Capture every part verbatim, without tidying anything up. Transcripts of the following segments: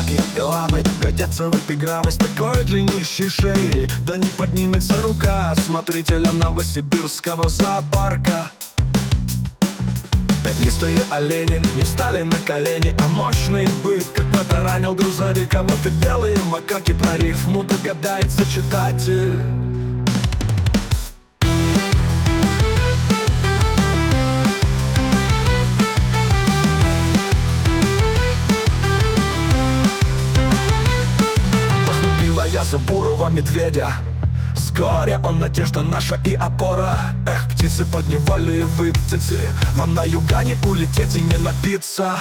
собаки и лапы годятся в эпиграммы с такой длиннющей шеей. Да не поднимется рука смотрителя новосибирского зоопарка. Пятнистые олени не встали на колени, а мощный бык, как протаранил грузовик. А вот и белые макаки, про рифму догадается читатель. Похлебила я за бурого медведя, вскоре он надежда наша и опора. Эх, птицы подневольные вы, птицы, вам на юга не улететь и не напиться.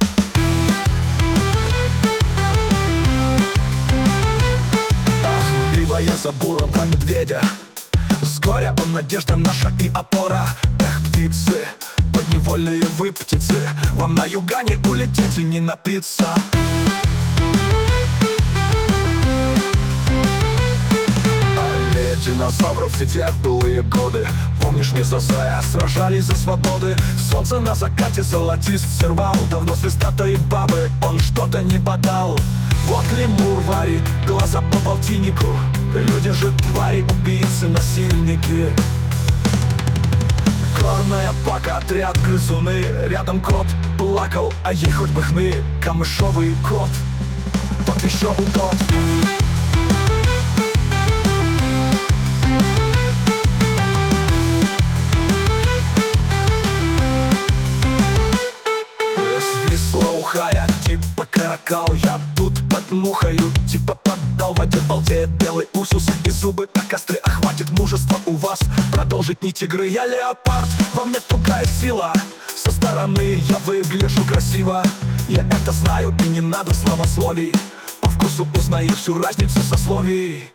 Ах, била я за бурого медведя, вскоре он надежда наша и опора. Эх, птицы, подневольные вы, птицы, вам на юга не улететь и не напиться. Динозавров в те былые годы, помнишь, не зазая сражались за свободы. Солнце на закате золотист сервал, давно звездатой бабы он что-то не подал. Вот лемур варит глаза по полтиннику, люди же твари, убийцы, насильники. Горная пака, отряд грызуны, рядом кот плакал, а ей хоть бы хны. Камышовый кот, тот еще утот. Слоухая, типа каракал, я тут под мухою, типа поддал в воде, балдеет белый уксус и зубы так остры, а хватит мужества у вас продолжить не тигры, я леопард, во мне тугая сила. Со стороны я выгляжу красиво, я это знаю и не надо словословий, по вкусу узнаю всю разницу сословий.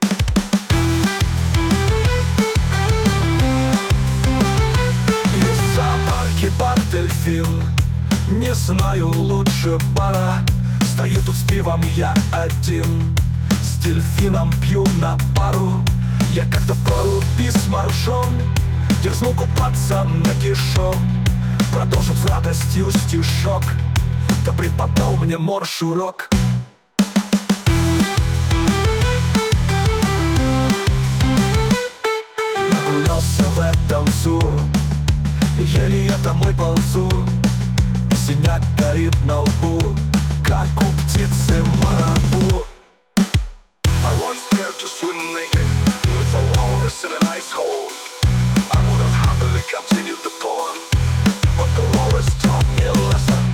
Есть зоопарки, бар, дельфин, не знаю лучше бара. Стою тут с пивом я один, с дельфином пью на пару. Я как-то проруби с моржом, дерзнул купаться нагишом, продолжил с радостью стишок, да преподал мне морж урок. Нагулялся в этом зу, еле я домой ползу, синяк горит на лбу, как у птицы марабу. I was scared to swim naked with the walrus in an ice hole. I would have happily continued the poem, but the walrus taught me a lesson.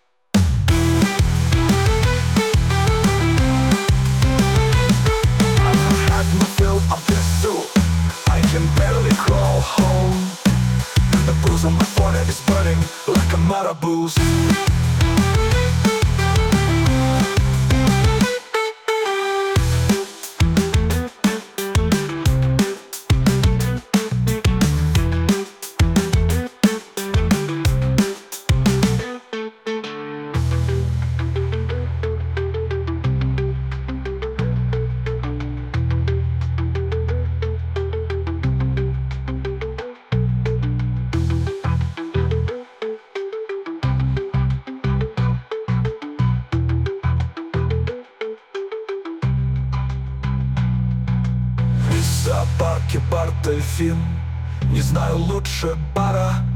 I've had my fill of this soup, I can barely crawl home. The bruise on my forehead is burning like a marabou's. В зоопарке бар, дельфин, не знаю лучше бара.